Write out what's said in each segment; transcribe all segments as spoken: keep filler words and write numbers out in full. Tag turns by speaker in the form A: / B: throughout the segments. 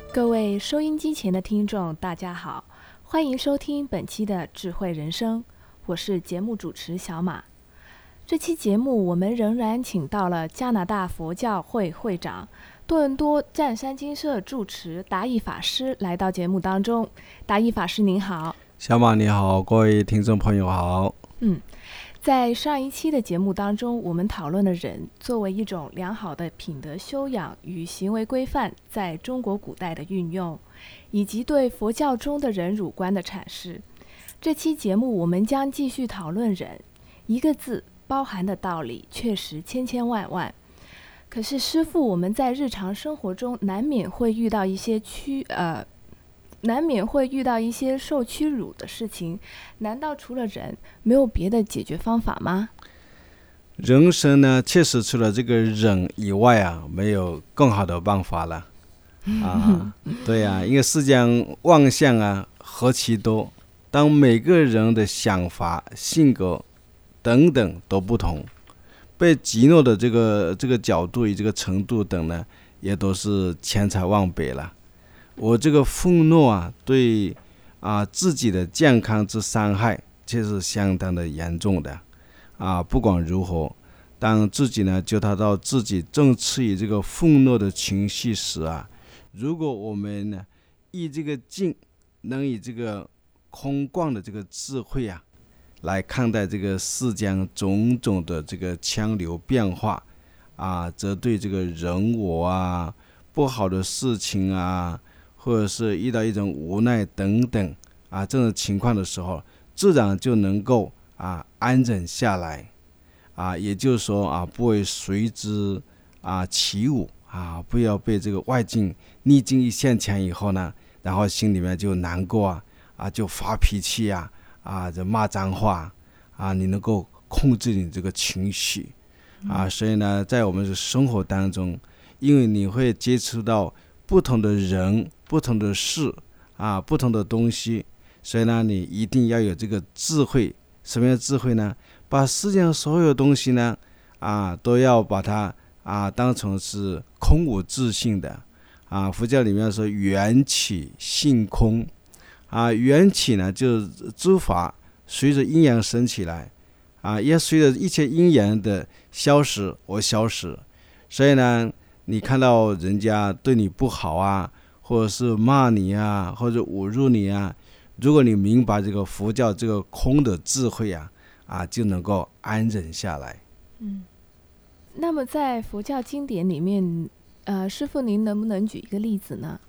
A: 各位收音机前的听众大家好，欢迎收听本期的智慧人生，我是节目主持小马。这期节目我们仍然请到了加拿大佛教会会长、多伦多湛山精舍住持达义法师来到节目当中。达义法师您好。
B: 小马你好，各位听众朋友好。
A: 嗯，在上一期的节目当中，我们讨论了人作为一种良好的品德修养与行为规范在中国古代的运用，以及对佛教中的忍辱观的阐释。这期节目我们将继续讨论忍，一个字包含的道理确实千千万万。可是师父，我们在日常生活中难免会遇到一些屈呃难免会遇到一些受屈辱的事情，难道除了忍没有别的解决方法吗？
B: 人生呢，确实除了这个忍以外啊，没有更好的办法了啊。对啊，因为世间万象啊何其多，当每个人的想法、性格等等都不同，被激怒的这个这个角度与这个程度等呢，也都是千差万别了。我这个愤怒啊，对啊自己的健康之伤害，却是相当的严重的啊。不管如何，当自己呢觉察到自己正处于这个愤怒的情绪时啊，如果我们呢以这个静，能以这个空观的这个智慧啊，来看待这个世间种种的这个强流变化啊，则对这个人我啊、不好的事情啊，或者是遇到一种无奈等等啊，这种情况的时候，自然就能够啊安忍下来啊，也就是说啊，不会随之啊起舞啊，不要被这个外境逆境一现前以后呢，然后心里面就难过啊，啊就发脾气啊，啊就骂脏话啊，你能够控制你这个情绪啊，所以呢，在我们的生活当中，因为你会接触到不同的人、不同的事啊、不同的东西，所以呢，你一定要有这个智慧。什么样的智慧呢？把世界上所有东西呢，啊，都要把它啊当成是空无自性的啊。佛教里面说缘起性空啊，缘起呢就是诸法随着阴阳生起来啊，也随着一切阴阳的消失而消失。所以呢，你看到人家对你不好啊，或者是骂你啊，或者侮辱你啊，如果你明白这个佛教这个空的智慧啊，啊，就能够安忍下来。
A: 嗯，那么在佛教经典里面，呃，师父您能不能举一个例子呢？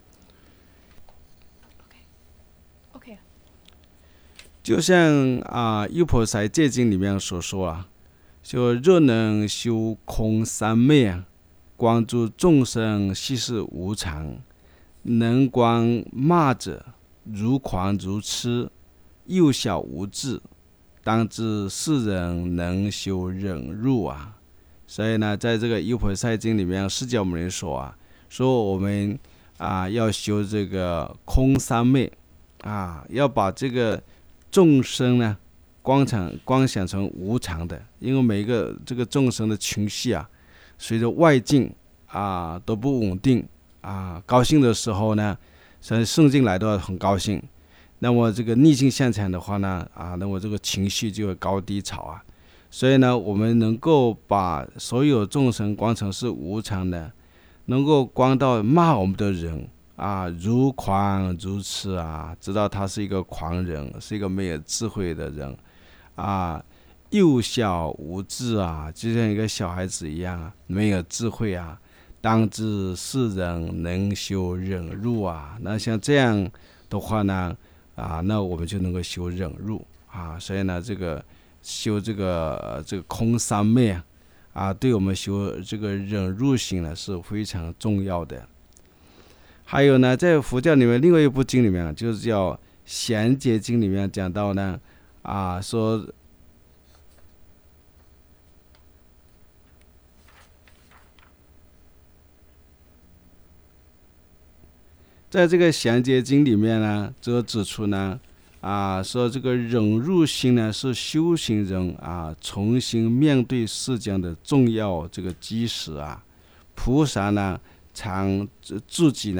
A: OK，
B: 就像啊《优婆塞戒经》里面所说啊，就若能修空三昧啊，观诸众生悉是无常，能观骂者如狂如痴，幼小无智，当知世人能修忍辱啊。所以呢，在这个《优婆塞经》里面，释迦牟尼说啊，说我们啊要修这个空三昧啊，要把这个众生呢光想光想成无常的，因为每一个这个众生的情绪啊，随着外境啊都不稳定啊，高兴的时候呢，所以圣境来都很高兴，那么这个逆境现前的话呢，啊，那么这个情绪就会高低潮啊。所以呢，我们能够把所有众生观成是无常的，能够观到骂我们的人啊，如狂如痴啊，知道他是一个狂人，是一个没有智慧的人啊，幼小无智啊，就像一个小孩子一样啊，没有智慧啊。当知世人能修忍辱啊，那像这样的话呢，啊，那我们就能够修忍辱啊。所以呢，这个修这个这个空三昧啊，啊，对我们修这个忍辱行呢是非常重要的。还有呢，在佛教里面另外一部经里面，就是叫《贤劫经》里面讲到呢，啊，说在这个《贤劫经》里面呢，则指出呢，啊，说这个忍辱心呢是修行人啊重新面对世间的重要这个基石啊。菩萨呢常自己呢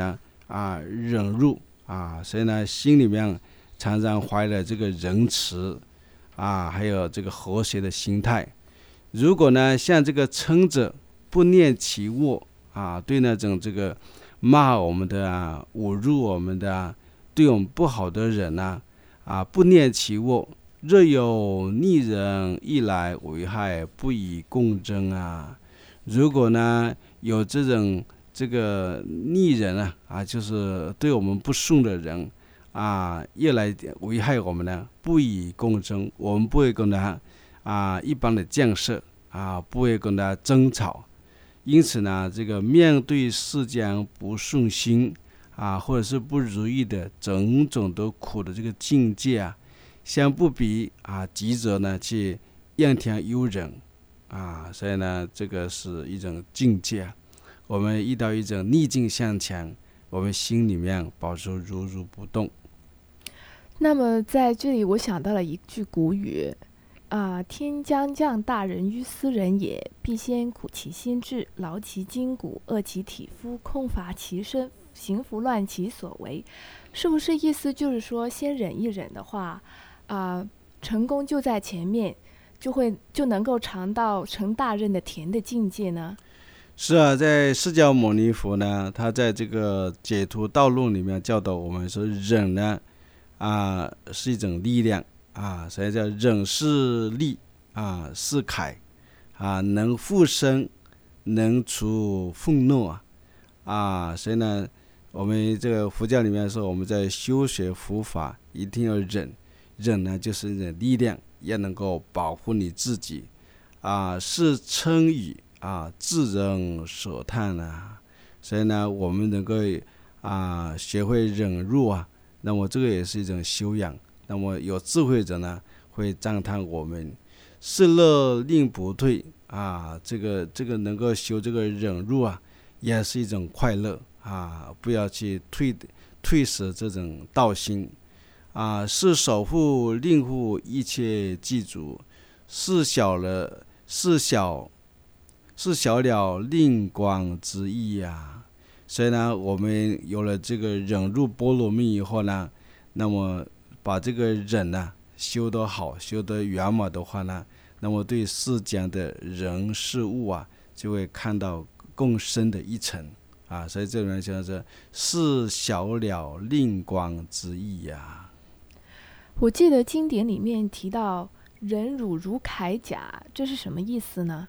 B: 啊忍辱啊，所以呢心里面常常怀了这个仁慈啊，还有这个和谐的心态。如果呢像这个嗔者不念其恶啊，对那种这个骂我们的啊、侮辱我们的啊、对我们不好的人呢 啊, 啊不念其恶，若有逆人一来危害，不以共争啊。如果呢有这种这个逆人啊啊，就是对我们不顺的人啊，越来危害我们呢，不以共争，我们不会跟他啊一般的建设啊，不会跟他争吵。因此呢，这个面对世间不顺心啊，或者是不如意的种种的苦的这个境界啊，相不比啊，急着呢去怨天尤人啊，所以呢，这个是一种境界。我们遇到一种逆境向前，我们心里面保持如如不动。
A: 那么在这里，我想到了一句古语啊，天将降大任于斯人也，必先苦其心志，劳其筋骨，饿其体肤，空乏其身，行拂乱其所为。是不是意思就是说，先忍一忍的话，啊，成功就在前面，就会就能够尝到成大任的甜的境界呢？
B: 是啊，在释迦牟尼佛呢，他在这个解脱道路里面教导我们说，忍呢啊是一种力量啊，所以叫忍是力啊，是铠啊，能护身，能除愤怒啊啊，所以呢，我们这个佛教里面说，我们在修学佛法一定要忍，忍呢就是一种力量，也能够保护你自己啊，是称语啊，智人所叹啊，所以呢，我们能够啊学会忍辱啊，那么这个也是一种修养。那么有智慧者呢，会赞叹我们是乐令不退啊，这个这个能够修这个忍辱啊，也是一种快乐啊，不要去退退失这种道心啊，是守护令护一切具足，是小了是小。是小了令广之意呀、啊，所以呢，我们有了这个忍辱波罗蜜以后呢，那么把这个忍呢、啊、修得好，修得圆满的话呢，那么对世间的人事物啊，就会看到更深的一层啊。所以这人讲是是小了令广之意呀、啊。
A: 我记得经典里面提到忍辱如铠甲，这是什么意思呢？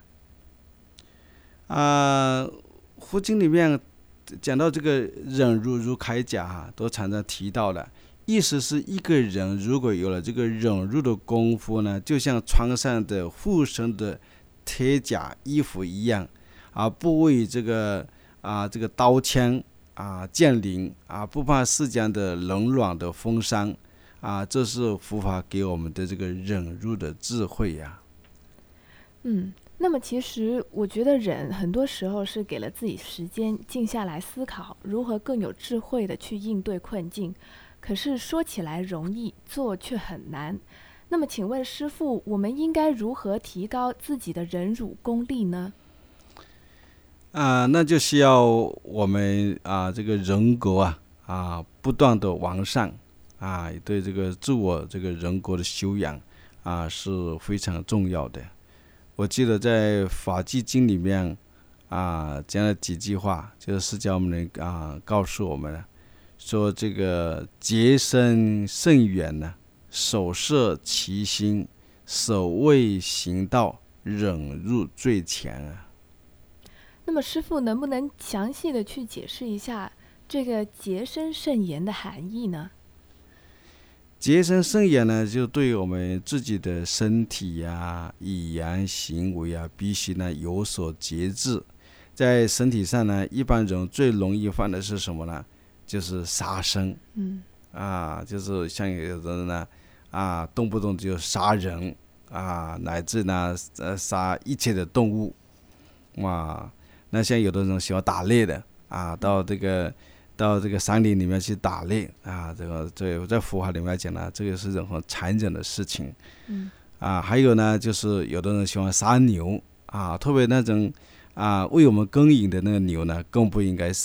B: 啊，佛经里面讲到这个忍辱如铠甲啊，都常常提到了，意思是一个人如果有了这个忍辱的功夫呢，就像穿上的护身的铁甲衣服一样啊，不畏这个啊这个刀枪啊剑灵啊，不怕世间的冷暖的风霜啊，这是佛法给我们的这个忍辱的智慧呀、啊。
A: 嗯。那么其实我觉得忍很多时候是给了自己时间静下来思考如何更有智慧的去应对困境，可是说起来容易，做却很难。那么请问师父，我们应该如何提高自己的忍辱功力呢？
B: 啊，那就需要我们啊这个人格啊啊不断的完善啊，对这个自我这个人格的修养啊是非常重要的。我记得在《法纪经》里面啊讲了几句话，就是释迦牟尼啊告诉我们了，说这个洁身甚远呢，守摄其心，守卫行道，忍辱最强啊。
A: 那么师父能不能详细的去解释一下这个洁身慎言的含义呢？
B: 洁身慎言呢，就对我们自己的身体啊、语言行为啊，必须呢有所节制。在身体上呢，一般人最容易犯的是什么呢？就是杀生。
A: 嗯，
B: 啊，就是像有的人呢，啊，动不动就杀人啊，乃至呢，呃，杀一切的动物。哇，那像有的人喜欢打猎的啊，到这个。到这个山林里面去打猎啊，这个这在佛法里面讲呢，这个是一种很残忍的事情。
A: 嗯，
B: 啊，还有呢，就是有的人喜欢杀牛啊，特别那种啊为我们耕耘的那个牛呢，更不应该杀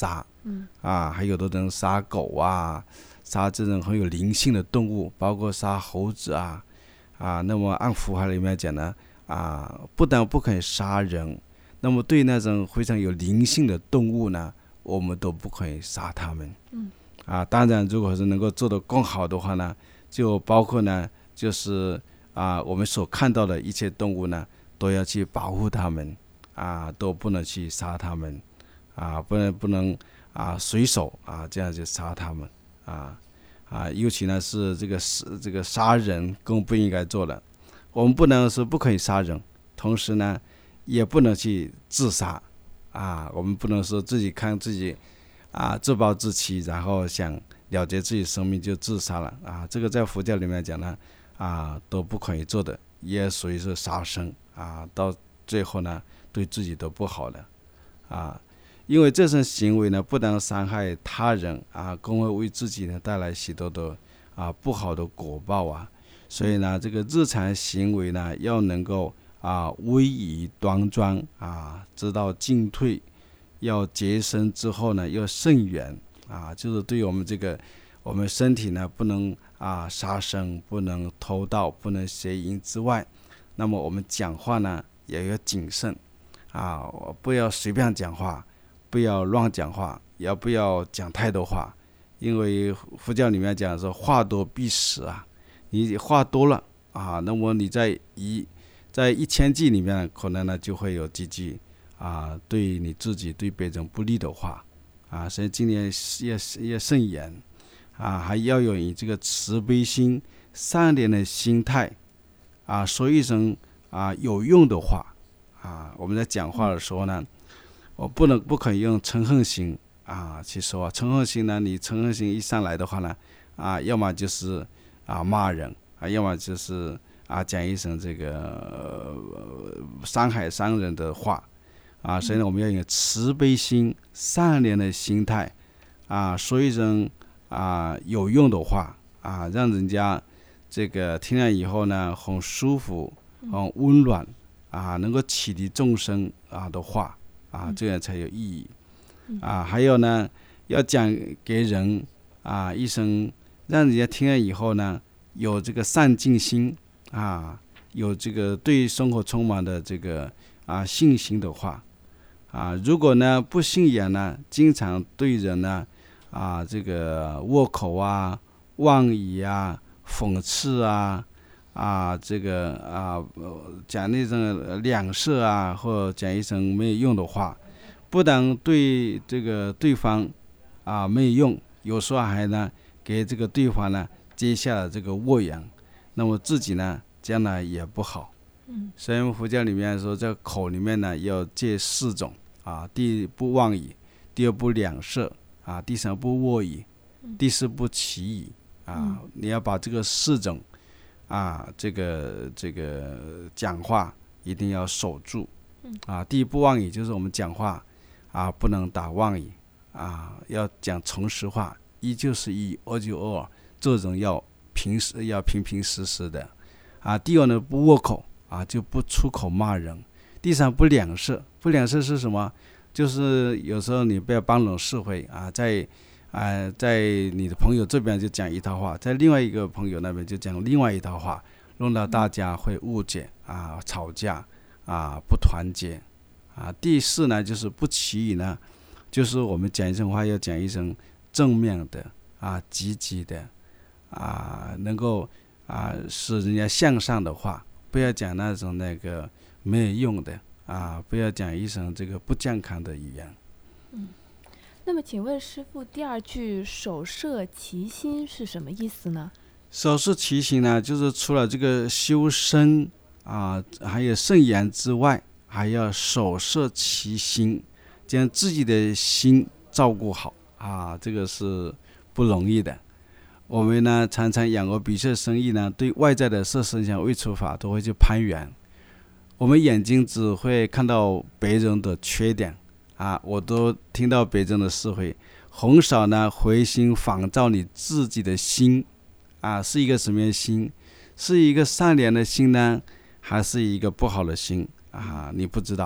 A: 嗯
B: 啊，还有的人杀狗啊，杀这种很有灵性的动物，包括杀猴子啊啊。那么按佛法里面讲呢，啊，不但不可以杀人，那么对那种非常有灵性的动物呢，我们都不可以杀它们。
A: 嗯
B: 啊，当然，如果是能够做得更好的话呢，就包括呢，就是啊，我们所看到的一切动物呢，都要去保护它们，啊，都不能去杀它们，啊，不能不能啊随手啊这样就杀它们，啊啊，尤其呢是这个这个杀人更不应该做的。我们不能说不可以杀人，同时呢，也不能去自杀，啊，我们不能说自己看自己。啊，自暴自弃，然后想了结自己生命就自杀了啊！这个在佛教里面讲呢，啊都不可以做的，也属于是杀生啊，到最后呢，对自己都不好的啊，因为这种行为呢，不但伤害他人啊，更会为自己呢带来许多的啊不好的果报啊，所以呢，这个日常行为呢，要能够啊威仪端庄啊，知道进退。要洁身之后呢，要慎言啊，就是对我们这个我们身体呢，不能啊杀生，不能偷盗，不能邪淫之外，那么我们讲话呢也要谨慎啊，不要随便讲话，不要乱讲话，也不要讲太多话，因为佛教里面讲说话多必死啊，你话多了啊，那么你在一在一千句里面可能呢就会有几句。啊，对你自己对别人不利的话，啊，所以今年要要慎言，啊，还要有你这个慈悲心、善良的心态，啊，说一声啊有用的话，啊，我们在讲话的时候呢，我不能不可以用嗔恨心啊去说，嗔恨心呢，你嗔恨心一上来的话呢，啊，要么就是啊骂人，啊，要么就是啊讲一声这个、呃、伤害伤人的话。啊，所以呢，我们要有慈悲心、善良的心态，啊，说一声啊有用的话，啊，让人家这个听了以后呢，很舒服、很温暖，啊，能够启迪众生啊的话，啊，这样才有意义。啊，还有呢，要讲给人啊一声，让人家听了以后呢，有这个上进心，啊，有这个对生活充满的这个啊信心的话。啊，如果呢不信仰呢，经常对人呢啊这个握口啊、妄语啊、讽刺啊啊这个啊讲那种两色啊，或讲一声没有用的话，不但对这个对方啊没有用，有时候还呢给这个对方呢结下了这个恶缘，那么自己呢将来也不好。嗯，所以佛教里面说，在口里面呢要戒四种。啊，第一不妄语，第二不两舌，啊，第三不恶语，第四不绮语，啊，嗯、你要把这个四种，啊，这个这个讲话一定要守住，啊，第一不妄语就是我们讲话啊不能打妄语，啊，要讲诚实话，一就是一，二就二，这种要平时要平平实实的，啊，第二呢不握口，啊，就不出口骂人。第三不两舌，不两舌是什么？就是有时候你不要帮人是非啊，在啊、呃、在你的朋友这边就讲一套话，在另外一个朋友那边就讲另外一套话，弄到大家会误解啊、吵架啊、不团结啊。第四呢就是不绮语呢，就是我们讲一声话要讲一声正面的啊、积极的啊，能够啊使人家向上的话，不要讲那种那个。没有用的啊！不要讲一声这个不健康的语言。
A: 嗯，那么请问师父，第二句手摄其心是什么意思呢？
B: 手摄其心呢，就是除了这个修身啊，还有慎言之外，还要手摄其心，将自己的心照顾好啊，这个是不容易的。我们呢，常常养鹅比色生意呢，对外在的色声香味触法都会去攀缘。我们眼睛只会看到别人的缺点啊，我都听到别人的是非，很少呢回心反照你自己的心啊，是一个什么样的心？是一个善良的心呢，还是一个不好的心啊？你不知道。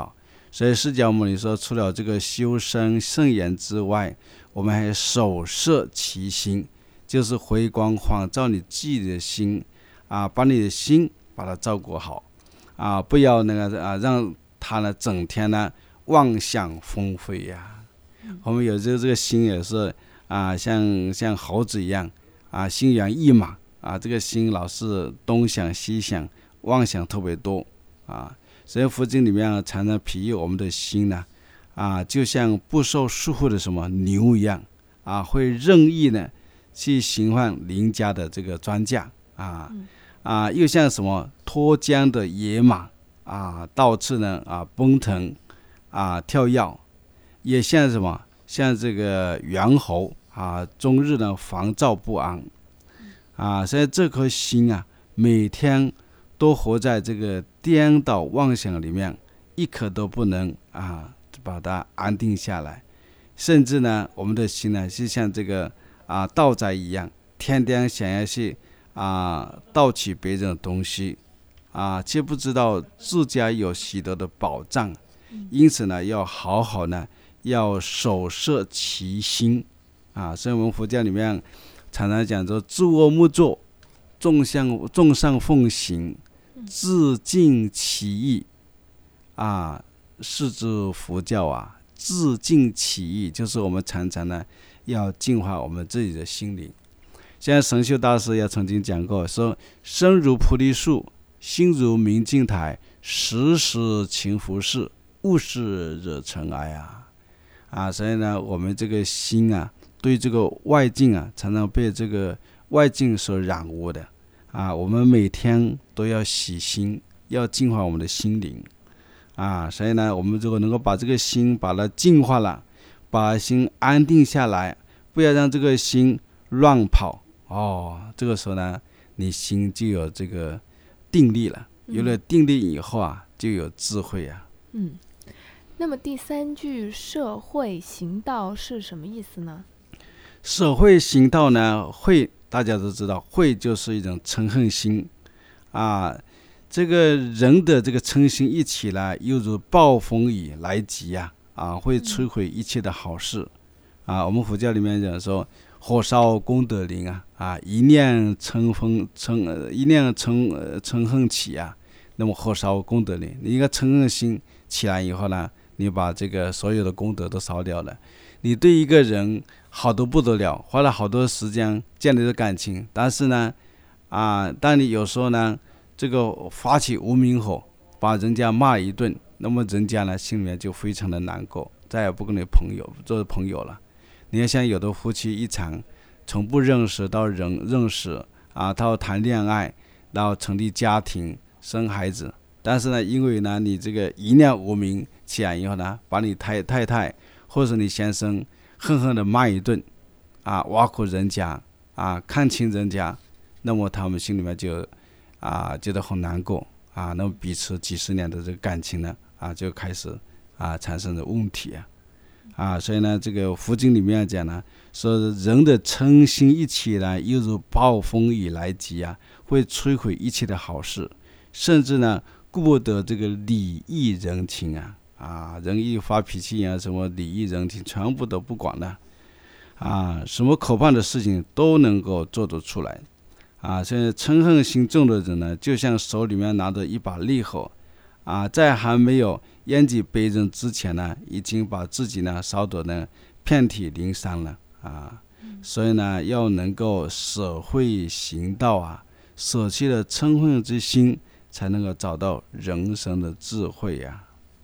B: 所以释迦牟尼说，除了这个修身圣言之外，我们还手摄其心，就是回光返照你自己的心啊，把你的心把它照顾好啊，不要那个啊，让他呢整天呢妄想风飞呀、啊。我们有时候这个心也是啊，像像猴子一样啊，心猿意马啊，这个心老是东想西想，妄想特别多啊。所以佛经里面常常比喻我们的心呢，啊，就像不受束缚的什么牛一样啊，会任意呢去侵犯邻家的这个庄稼啊啊，又像什么脱缰的野马啊，到处呢啊奔腾啊跳跃，也像什么像这个猿猴啊，终日呢烦躁不安啊，所以这颗心啊，每天都活在这个颠倒妄想里面，一刻都不能啊把它安定下来。甚至呢，我们的心呢是像这个啊盗贼一样，天天想要去啊盗取别人的东西啊，却不知道自家有许多的宝藏。因此呢，要好好呢，要守摄其心啊。所以我们佛教里面常常讲说，诸恶莫作，众善众善奉行，自净其意啊，是之佛教啊。自净其意，就是我们常常呢要净化我们自己的心灵。现在神秀大师也曾经讲过，说身如菩提树，心如明镜台，时时勤拂拭，勿使惹尘埃啊啊！所以呢，我们这个心啊，对这个外境啊，常常被这个外境所染污的啊。我们每天都要洗心，要净化我们的心灵啊。所以呢，我们如果能够把这个心把它净化了，把心安定下来，不要让这个心乱跑哦。这个时候呢，你心就有这个定力了。有了定力以后啊，就有智慧啊。
A: 嗯。那么第三句社会行道是什么意思呢？
B: 社会行道呢，会大家都知道，会就是一种嗔恨心啊。这个人的这个嗔心一起来，犹如暴风雨来袭啊，啊，会摧毁一切的好事啊。我们佛教里面讲说，火烧功德林啊，啊，一念嗔恨嗔一念嗔呃嗔恨起啊，那么火烧功德林，你一个嗔恨心起来以后呢，你把这个所有的功德都烧掉了。你对一个人好得不得了，花了好多时间建立的感情，但是呢，啊，当你有时候呢，这个发起无名火，把人家骂一顿，那么人家呢心里面就非常的难过，再也不跟你朋友做朋友了。你看，像有的夫妻一场，从不认识到认认识啊，到谈恋爱，到成立家庭，生孩子。但是呢，因为呢，你这个一念无明起来以后呢，把你太太太或者你先生狠狠的骂一顿，啊，挖苦人家，啊，看轻人家，那么他们心里面就啊觉得很难过啊，那么彼此几十年的这个感情呢，啊，就开始啊产生了问题啊，啊，所以呢，这个佛经里面讲呢，说人的嗔心一起来，犹如暴风雨来袭啊，会摧毁一切的好事，甚至呢，顾不得这个礼义人情啊，啊，人一发脾气啊，什么礼义人情全部都不管了，啊，什么可怕的事情都能够做得出来，啊，所以嗔恨心重的人呢，就像手里面拿着一把烈火，啊，在还没有淹及别人之前呢，已经把自己呢烧得呢遍体鳞伤了啊，所以呢，要能够舍慧行道啊，舍弃了嗔恨之心，才能够找到人生的智慧呀、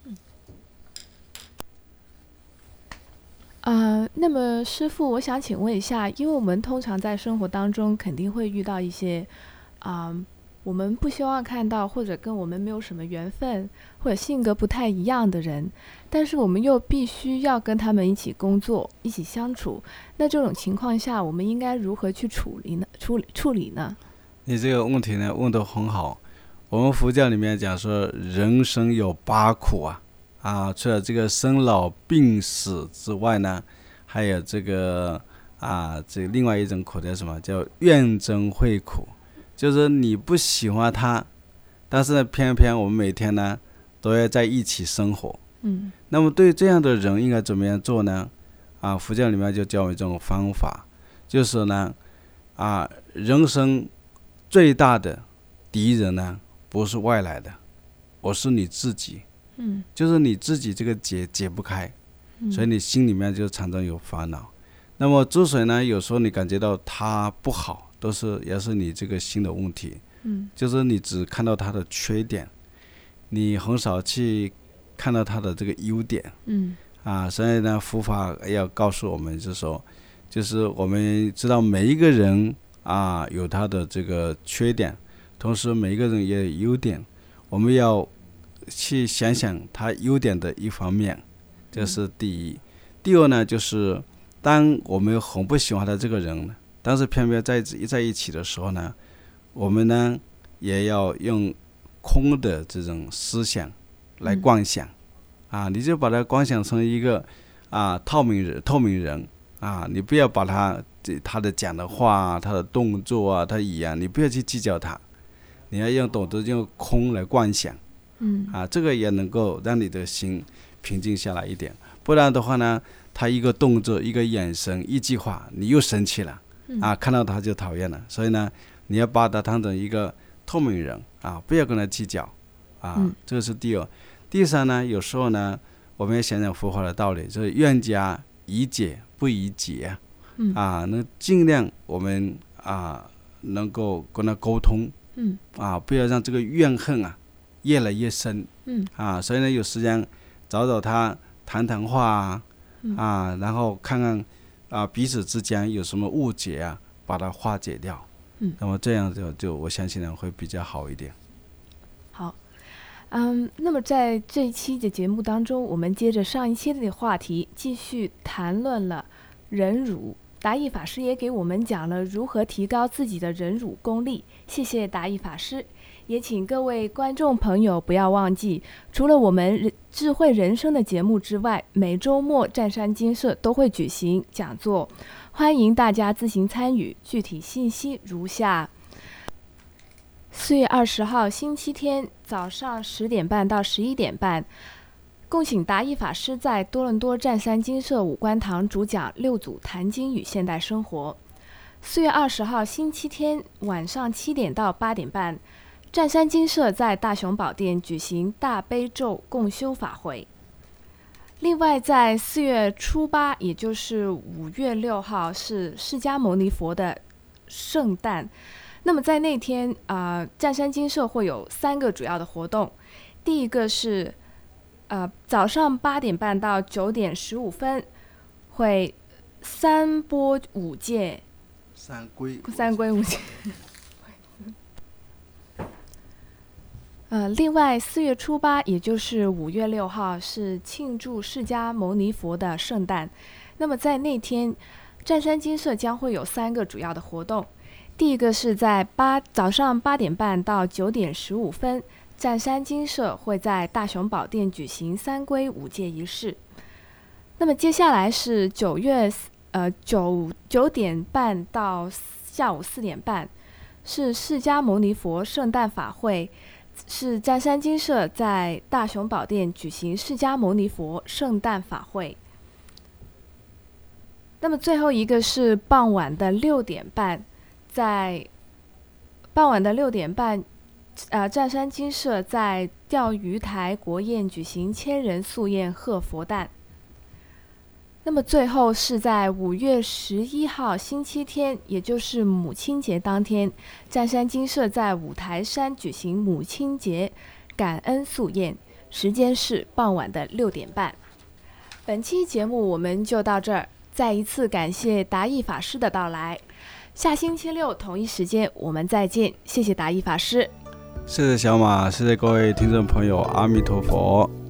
A: 啊。呃，那么师父，我想请问一下，因为我们通常在生活当中肯定会遇到一些啊、呃，我们不希望看到或者跟我们没有什么缘分或者性格不太一样的人，但是我们又必须要跟他们一起工作、一起相处，那这种情况下，我们应该如何去处理呢？处理处理呢？
B: 你这个问题呢问得很好。我们佛教里面讲说，人生有八苦啊，啊，除了这个生老病死之外呢，还有这个啊，这另外一种苦叫什么？叫怨憎会苦，就是你不喜欢他，但是呢，偏偏我们每天呢都要在一起生活
A: 嗯，
B: 那么对这样的人应该怎么样做呢？啊，佛教里面就教我们这种方法，就是呢，啊，人生最大的敌人呢，不是外来的，而是你自己。
A: 嗯，
B: 就是你自己这个结解不开，所以你心里面就常常有烦恼。那么之所以呢，有时候你感觉到它不好，都是也是你这个心的问题。
A: 嗯，
B: 就是你只看到它的缺点，你很少去看到它的这个优点。
A: 嗯，
B: 啊，所以呢，佛法要告诉我们，就是说，就是我们知道每一个人啊有他的这个缺点，同时每一个人也有优点，我们要去想想他优点的一方面，这是第一。第二呢，就是当我们很不喜欢的这个人，但是偏偏在在一起的时候呢，我们呢也要用空的这种思想来观想。嗯、啊，你就把它观想成一个啊透明人，透明人啊，你不要把他他的讲的话、他的动作啊、他语言，你不要去计较他，你要用懂得用空来观想。
A: 嗯，
B: 啊，这个也能够让你的心平静下来一点。不然的话呢，他一个动作、一个眼神、一句话，你又生气了，啊，看到他就讨厌了。所以呢，你要把他当成一个透明人啊，不要跟他计较啊。
A: 嗯、
B: 这个是第二。第三呢，有时候呢，我们要想想佛法的道理，就是愿加以解不以解。
A: 嗯、
B: 啊，那尽量我们啊能够跟他沟通。
A: 嗯、
B: 啊，不要让这个怨恨啊越来越深。
A: 嗯，
B: 啊，所以呢，有时间找找他谈谈话啊，
A: 嗯、
B: 啊，然后看看啊彼此之间有什么误解啊，把它化解掉。
A: 嗯，
B: 那么这样就就我相信呢会比较好一点。
A: 好，嗯，那么在这一期的节目当中，我们接着上一期的话题，继续谈论了忍辱。达义法师也给我们讲了如何提高自己的忍辱功力。谢谢达义法师。也请各位观众朋友不要忘记，除了我们智慧人生的节目之外，每周末湛山精舍都会举行讲座，欢迎大家自行参与。具体信息如下：四月二十号星期天早上十点半到十一点半，共请达义法师在多伦多湛山精舍五观堂主讲六祖坛经与现代生活。四月二十号星期天晚上七点到八点半，湛山精舍在大雄宝殿举行大悲咒共修法会。另外在四月初八，也就是五月六号，是释迦牟尼佛的圣诞。那么在那天呃，湛山精舍会有三个主要的活动。第一个是呃早上八点半到九点十五分会三波五戒，
B: 三归
A: 三归五戒。呃，另外四月初八，也就是五月六号，是庆祝释迦牟尼佛的圣诞。那么在那天，湛山精舍将会有三个主要的活动。第一个是在八早上八点半到九点十五分，湛山精舍会在大雄宝殿举行三归五戒仪式。那么接下来是九月呃九九点半到下午四点半，是释迦牟尼佛圣诞法会。是湛山精舍在大雄宝殿举行释迦牟尼佛圣诞法会。那么最后一个是傍晚的六点半，在傍晚的六点半，呃，湛山精舍在钓鱼台国宴举行千人素宴贺佛诞。那么最后是在五月十一号星期天，也就是母亲节当天，湛山精舍在五台山举行母亲节感恩素宴，时间是傍晚的六点半。本期节目我们就到这儿，再一次感谢达义法师的到来。下星期六同一时间我们再见，谢谢达义法师。
B: 谢谢小马，谢谢各位听众朋友，阿弥陀佛。